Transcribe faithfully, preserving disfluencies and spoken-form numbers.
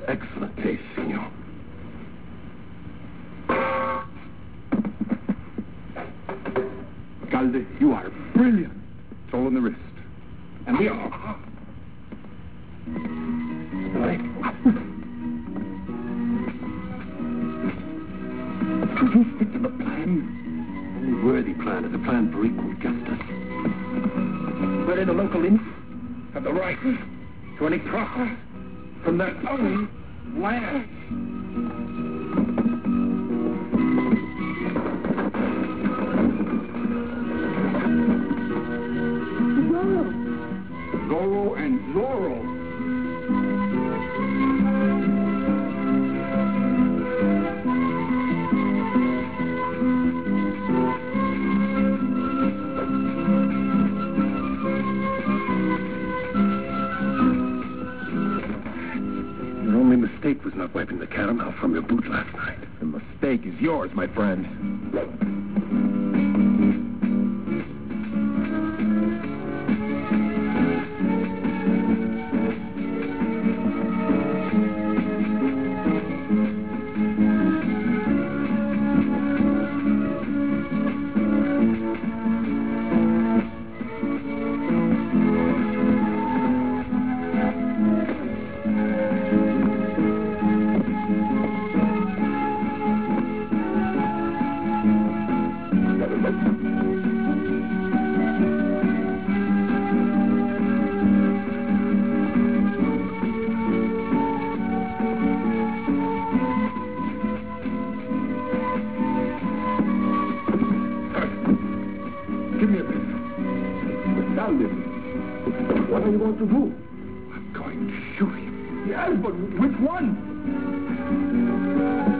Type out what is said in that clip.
excellent taste, senor. Alcalde, you are brilliant. It's all on the wrist. And we are. Right. Could you stick to the plan? Only worthy plan is a plan for equal justice. Where the local inn have the right to any profit from their own land. Zorro and Zorro. Your only mistake was not wiping the caramel from your boot last night. The mistake is yours, my friend. Give me a minute. Now listen. What are you going to do? I'm going to shoot him. Yes, but which one?